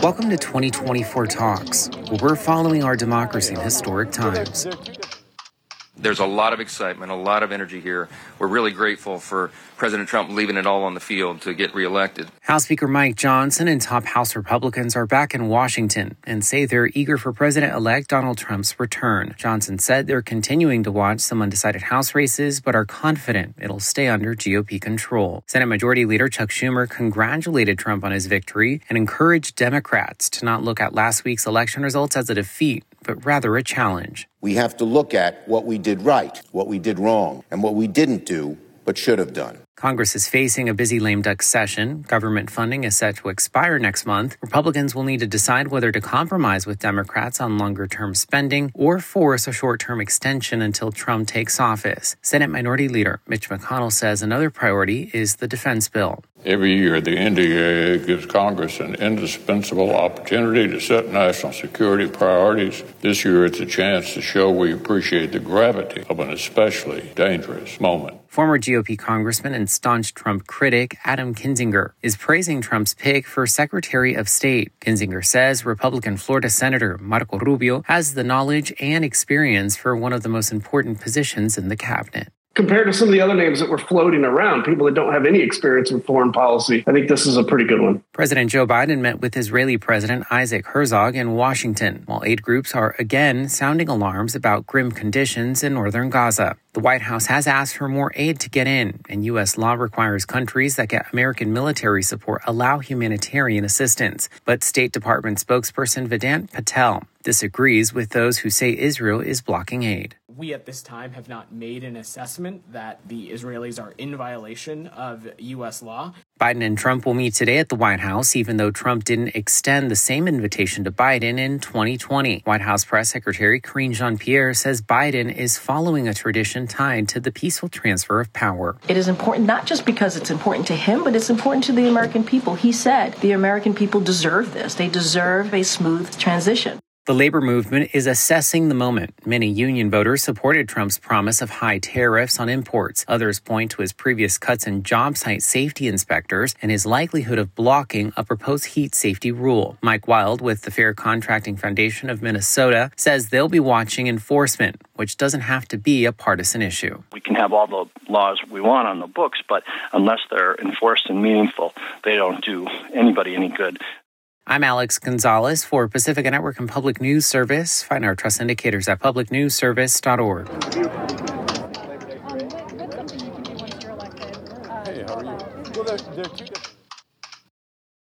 Welcome to 2024 Talks, where we're following our democracy in historic times. There's a lot of excitement, a lot of energy here. We're really grateful for President Trump leaving it all on the field to get reelected. House Speaker Mike Johnson and top House Republicans are back in Washington and say they're eager for President-elect Donald Trump's return. Johnson said they're continuing to watch some undecided House races, but are confident it'll stay under GOP control. Senate Majority Leader Chuck Schumer congratulated Trump on his victory and encouraged Democrats to not look at last week's election results as a defeat, but rather a challenge. We have to look at what we did right, what we did wrong, and what we didn't do but should have done. Congress is facing a busy lame duck session. Government funding is set to expire next month. Republicans will need to decide whether to compromise with Democrats on longer-term spending or force a short-term extension until Trump takes office. Senate Minority Leader Mitch McConnell says another priority is the defense bill. Every year, the NDAA gives Congress an indispensable opportunity to set national security priorities. This year, it's a chance to show we appreciate the gravity of an especially dangerous moment. Former GOP congressman and staunch Trump critic Adam Kinzinger is praising Trump's pick for Secretary of State. Kinzinger says Republican Florida Senator Marco Rubio has the knowledge and experience for one of the most important positions in the cabinet. Compared to some of the other names that were floating around, people that don't have any experience with foreign policy, I think this is a pretty good one. President Joe Biden met with Israeli President Isaac Herzog in Washington, while aid groups are again sounding alarms about grim conditions in northern Gaza. The White House has asked for more aid to get in, and U.S. law requires countries that get American military support allow humanitarian assistance. But State Department spokesperson Vedant Patel disagrees with those who say Israel is blocking aid. We at this time have not made an assessment that the Israelis are in violation of U.S. law. Biden and Trump will meet today at the White House, even though Trump didn't extend the same invitation to Biden in 2020. White House Press Secretary Karine Jean-Pierre says Biden is following a tradition tied to the peaceful transfer of power. It is important not just because it's important to him, but it's important to the American people. He said the American people deserve this. They deserve a smooth transition. The labor movement is assessing the moment. Many union voters supported Trump's promise of high tariffs on imports. Others point to his previous cuts in job site safety inspectors and his likelihood of blocking a proposed heat safety rule. Mike Wild with the Fair Contracting Foundation of Minnesota says they'll be watching enforcement, which doesn't have to be a partisan issue. We can have all the laws we want on the books, but unless they're enforced and meaningful, they don't do anybody any good. I'm Alex Gonzalez for Pacifica Network and Public News Service. Find our trust indicators at publicnewsservice.org. Hey, how are you? Well, they're two different